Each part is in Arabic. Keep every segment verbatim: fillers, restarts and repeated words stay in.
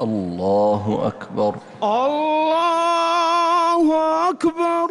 الله أكبر. الله أكبر.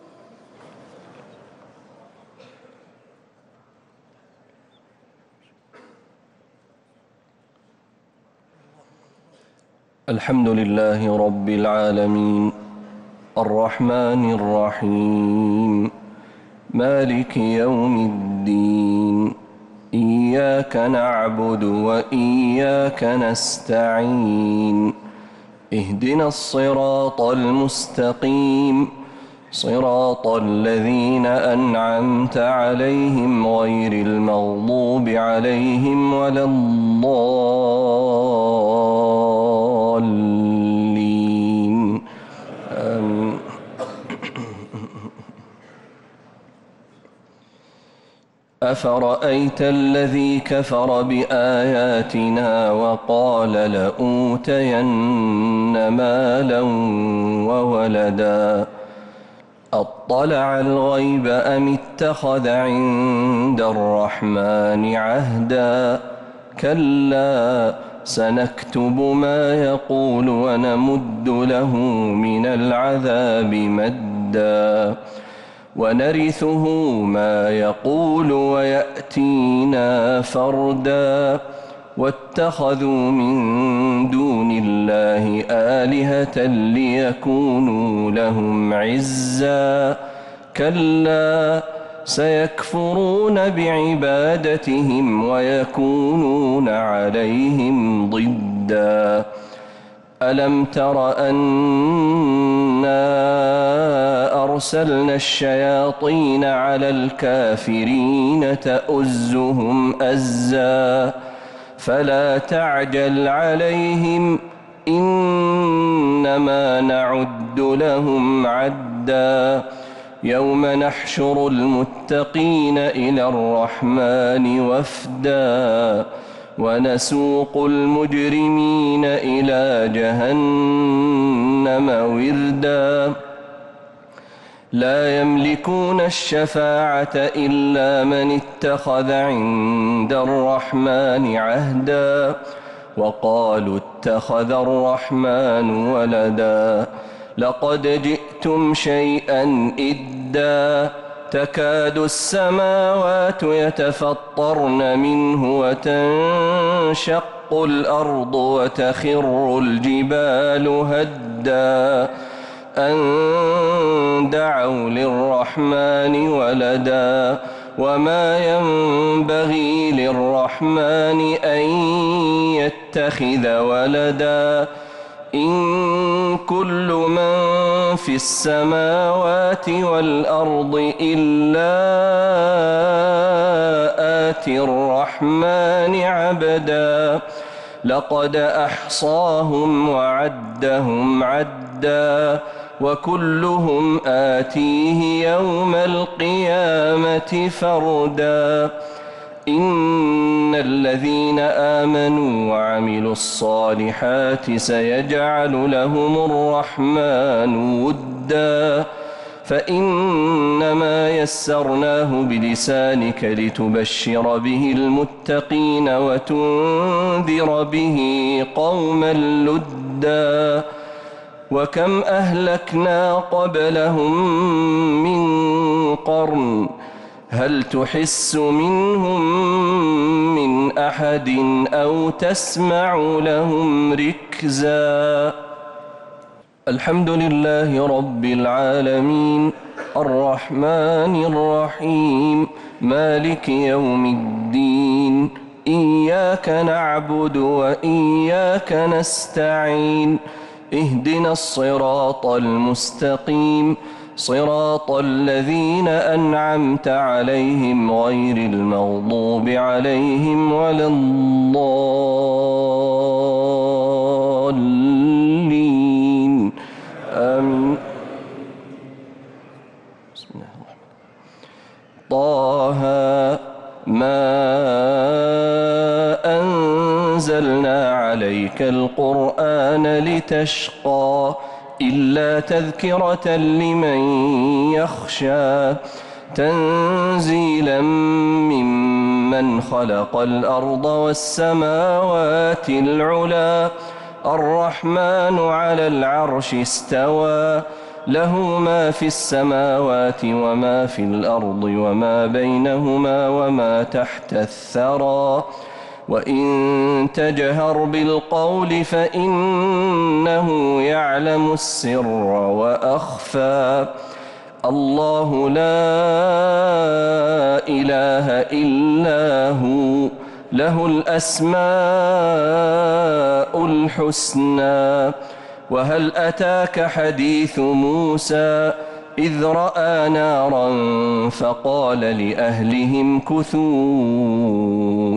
الحمد لله رب العالمين الرحمن الرحيم مالك يوم الدين إياك نعبد وإياك نستعين اهدنا الصراط المستقيم صراط الذين أنعمت عليهم غير المغضوب عليهم ولا الضالين آمين. أفرأيت الذي كفر بآياتنا وقال لأوتين مالا وولدا أطلع الغيب أم اتخذ عند الرحمن عهدا كلا سنكتب ما يقول ونمد له من العذاب مدا ونرثه ما يقول ويأتينا فردا واتخذوا من دون الله آلهة ليكونوا لهم عزا كلا سيكفرون بعبادتهم ويكونون عليهم ضدا ألم تر أنا أرسلنا الشياطين على الكافرين تؤزهم أزا فلا تعجل عليهم إنما نعد لهم عدا يوم نحشر المتقين إلى الرحمن وفدا ونسوق المجرمين إلى جهنم وردا لا يملكون الشفاعة إلا من اتخذ عند الرحمن عهدا وقالوا اتخذ الرحمن ولدا لقد جئتم شيئا إدا تكاد السماوات يتفطرن منه وتنشق الأرض وتخر الجبال هدا أن دعوا للرحمن ولدا وما ينبغي للرحمن أن يتخذ ولدا إن كل من في السماوات والأرض إلا آتي الرحمن عبدا لقد أحصاهم وعدهم عدا وكلهم آتيه يوم القيامة فردا إن الذين آمنوا وعملوا الصالحات سيجعل لهم الرحمن ودا فإنما يسرناه بلسانك لتبشر به المتقين وتنذر به قوما لدا وكم أهلكنا قبلهم من قرن هل تحس منهم من أحد أو تسمع لهم ركزا الحمد لله رب العالمين الرحمن الرحيم مالك يوم الدين إياك نعبد وإياك نستعين اهدنا الصراط المستقيم صراط الذين أنعمت عليهم غير المغضوب عليهم ولا الضالين آمين. بسم الله الرحمن الرحيم طه ما أنزلنا عليك القرآن لتشقى إلا تذكرة لمن يخشى تنزيلا ممن خلق الأرض والسماوات العلا الرحمن على العرش استوى له ما في السماوات وما في الأرض وما بينهما وما تحت الثرى وإن تجهر بالقول فإنه يعلم السر وأخفى الله لا إله إلا هو له الأسماء الحسنى وهل أتاك حديث موسى إذ رأى نارا فقال لأهلهم كثوا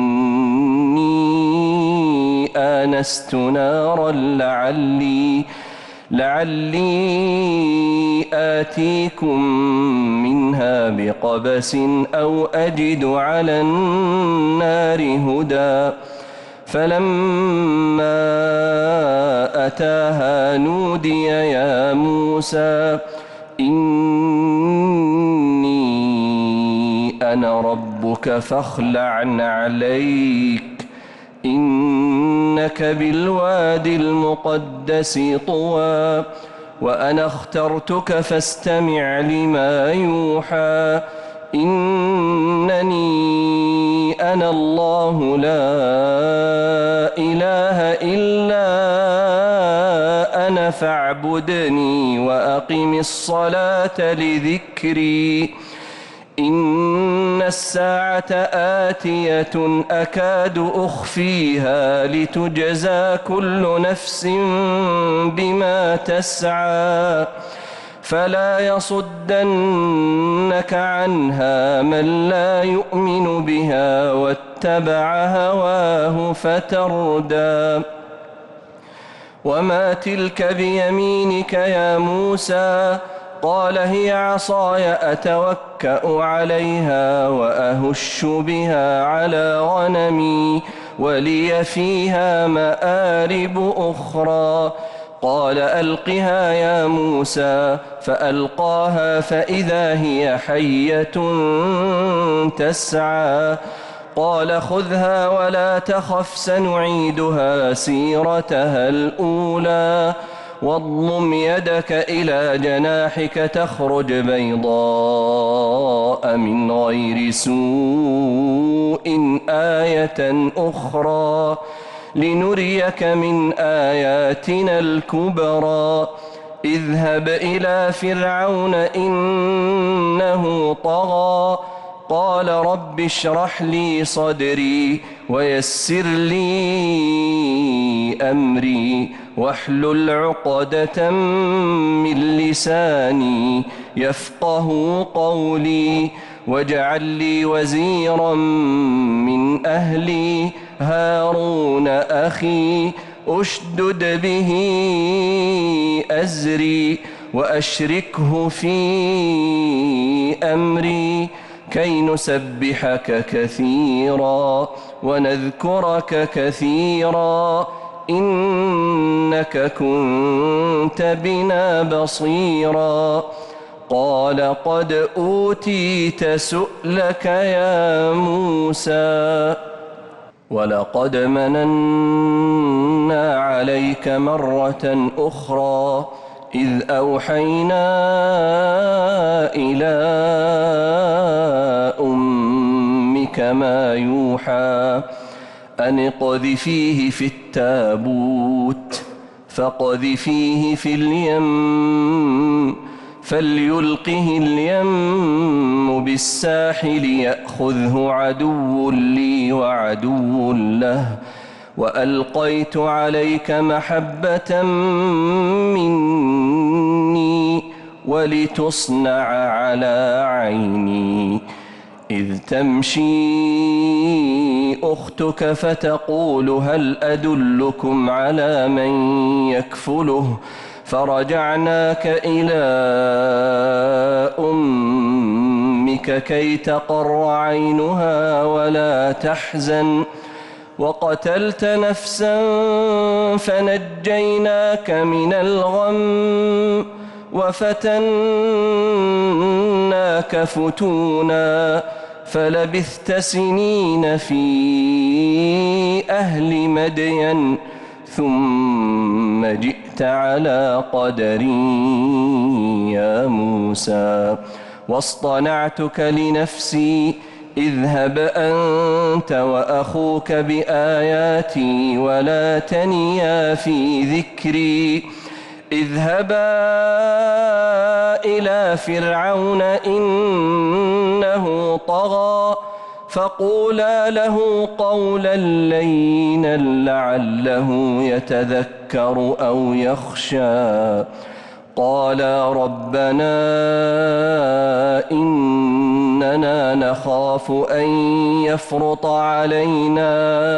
إني آنست نارا لعلي لعلي آتيكم منها بقبس أو أجد على النار هدى فلما أتاها نودي يا موسى إني أنا ربك فاخلع عليك إنك بالواد المقدس طوى وأنا اخترتك فاستمع لما يوحى إنني أنا الله لا إله إلا أنا فاعبدني وأقم الصلاة لذكري إن الساعة آتية أكاد أخفيها لتجزى كل نفس بما تسعى فلا يصدنك عنها من لا يؤمن بها واتبع هواه فتردى وما تلك بيمينك يا موسى قال هي عصاي أتوكأ عليها وأهش بها على غنمي ولي فيها مآرب أخرى قال ألقها يا موسى فألقاها فإذا هي حية تسعى قال خذها ولا تخف سنعيدها سيرتها الأولى واضمم يدك إلى جناحك تخرج بيضاء من غير سوء آية أخرى لنريك من آياتنا الكبرى اذهب إلى فرعون إنه طغى قال رب اشرح لي صدري ويسر لي أمري واحلل عقدة من لساني يفقه قولي واجعل لي وزيرا من أهلي هارون أخي أشدد به أزري وأشركه في أمري كي نسبحك كثيرا ونذكرك كثيرا إنك كنت بنا بصيرا قال قد أوتيت سؤلك يا موسى ولقد مننا عليك مرة أخرى إذ أوحينا إلى أمك ما يوحى أن اقذفيه في التابوت فاقذفيه في اليم فليلقه اليم بالساحل يأخذه عدو لي وعدو له وألقيت عليك محبة مني ولتصنع على عيني إذ تمشي أختك فتقول هل أدلكم على من يكفله فرجعناك إلى أمك كي تقر عينها ولا تحزن وقتلت نفسا فنجيناك من الغم وفتناك فتونا فلبثت سنين في أهل مدين ثم جئت على قدري يا موسى واصطنعتك لنفسي اذهب أنت وأخوك بآياتي ولا تنيا في ذكري اذهبا إلى فرعون إنه طغى فقولا له قولا لينا لعله يتذكر أو يخشى قالا ربنا إننا نخاف أن يفرط علينا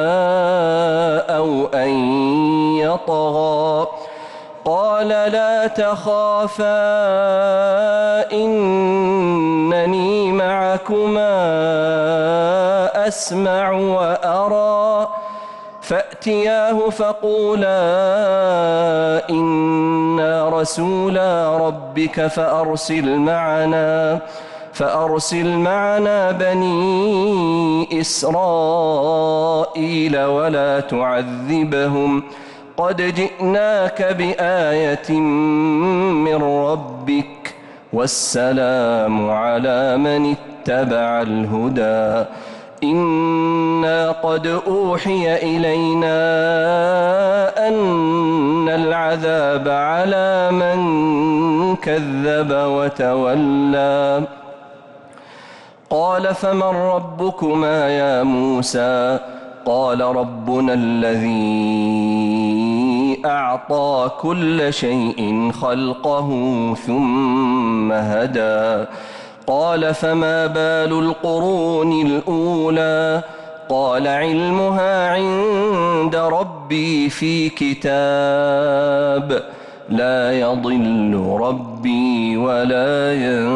أو أن يطغى قال لا تخافا إنني معكما أسمع وأرى فأتياه فقولا إنا رسولا ربك فأرسل معنا فأرسل معنا بني إسرائيل ولا تعذبهم قد جئناك بآية من ربك والسلام على من اتبع الهدى إنا قد أوحي إلينا أن العذاب على من كذب وتولى قال فمن ربكما يا موسى قال ربنا الذي أعطى كل شيء خلقه ثم هدى قال فما بال القرون الأولى قال علمها عند ربي في كتاب لا يضل ربي ولا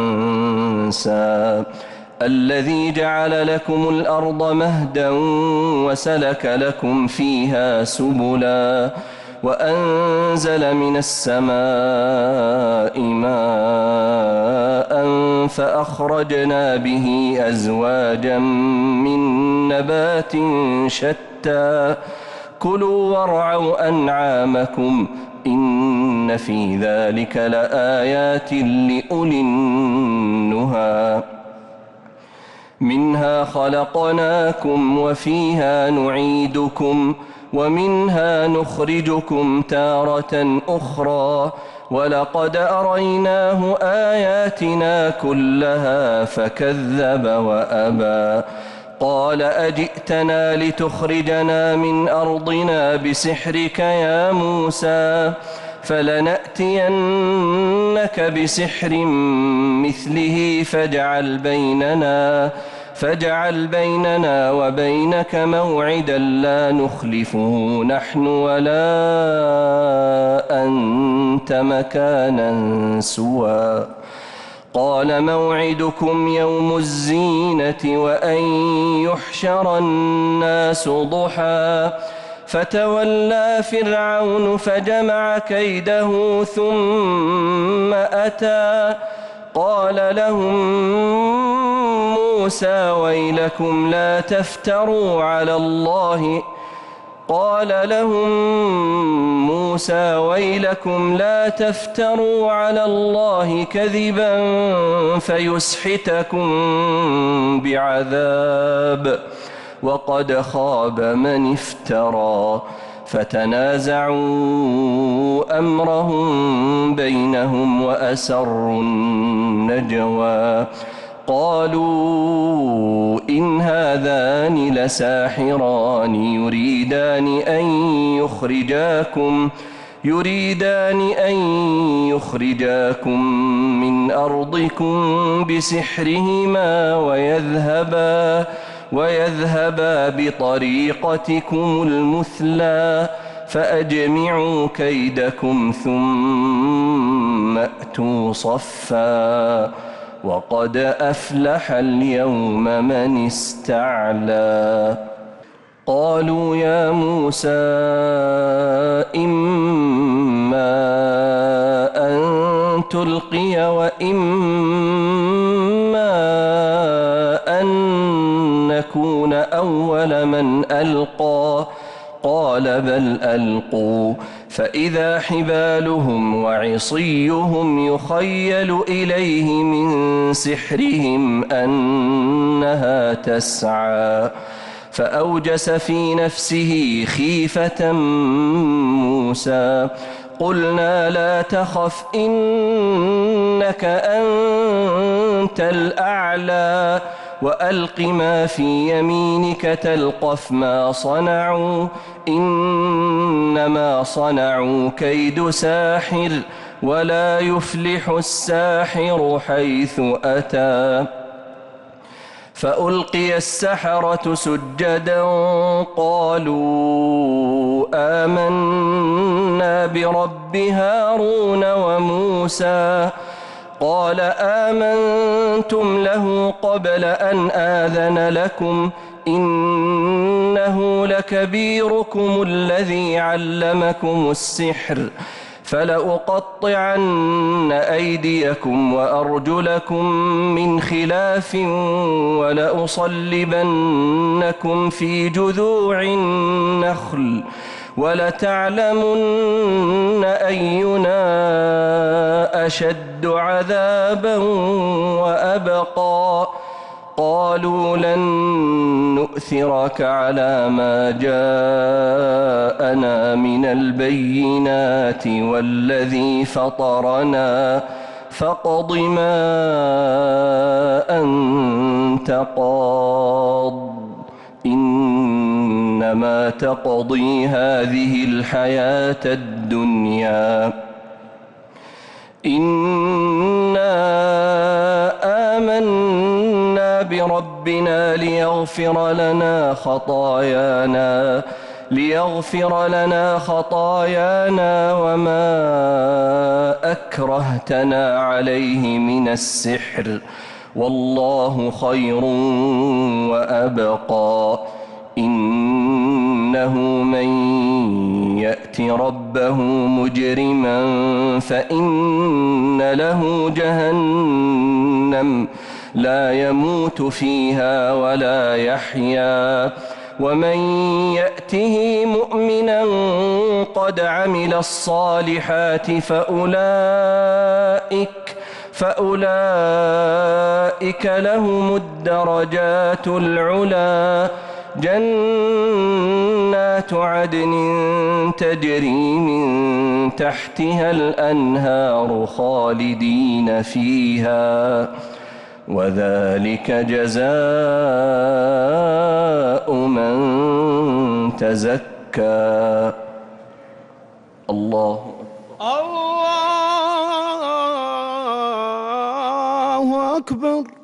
ينسى الذي جعل لكم الأرض مهدا وسلك لكم فيها سبلا وأنزل من السماء ماء فأخرجنا به أزواجا من نبات شتى كلوا وارعوا أنعامكم إن في ذلك لآيات لأولي النهى منها خلقناكم وفيها نعيدكم ومنها نخرجكم تارة أخرى ولقد أريناه آياتنا كلها فكذب وأبى قال أجئتنا لتخرجنا من أرضنا بسحرك يا موسى فلنأتينك بسحر مثله فاجعل بيننا فاجعل بيننا وبينك موعدا لا نخلفه نحن ولا أنت مكانا سوى قال موعدكم يوم الزينة وأن يحشر الناس ضحى فتولى فرعون فجمع كيده ثم أتى قال لهم موسى ويلكم لا تفتروا على الله قال لهم موسى ويلكم لا تفتروا على الله كذبا فيسحتكم بعذاب وقد خاب من افترى فتنازعوا أمرهم بينهم وأسروا النجوى قالوا إن هذان لساحران يريدان أن يخرجاكم يريدان أن يخرجاكم من أرضكم بسحرهما ويذهبا ويذهبا بطريقتكم المثلى فأجمعوا كيدكم ثم أتوا صفا وقد أفلح اليوم من استعلى قالوا يا موسى إما أن تلقي وإما أن نكون أول من ألقى قال بل بل ألقوا فإذا حبالهم وعصيهم يخيل إليه من سحرهم أنها تسعى فأوجس في نفسه خيفة موسى قلنا لا تخف إنك أنت الأعلى وألق ما في يمينك تلقف ما صنعوا إنما صنعوا كيد ساحر ولا يفلح الساحر حيث أتى فألقي السحرة سجدا قالوا آمنا برب هارون وموسى قال آمنتم له قبل أن آذن لكم إنه لكبيركم الذي علمكم السحر فلأقطعن أيديكم وأرجلكم من خلاف ولأصلبنكم في جذوع النخل ولتعلمن أينا أشد عذابا وأبقى قالوا لن نؤثرك على ما جاءنا من البينات والذي فطرنا فاقض ما أنت قاض إنما تقضي هذه الحياة الدنيا إنا آمنا بربنا ليغفر لنا خطايانا ليغفر لنا خطايانا وما أكرهتنا عليه من السحر والله خير وأبقى إنه من يأت ربه مجرما فإن له جهنم لا يموت فيها ولا يحيا ومن يأته مؤمنا قد عمل الصالحات فأولئك فأولئك لهم الدرجات العلى جنات عدن تجري من تحتها الأنهار خالدين فيها وذلك جزاء من تزكى. الله الله أكبر.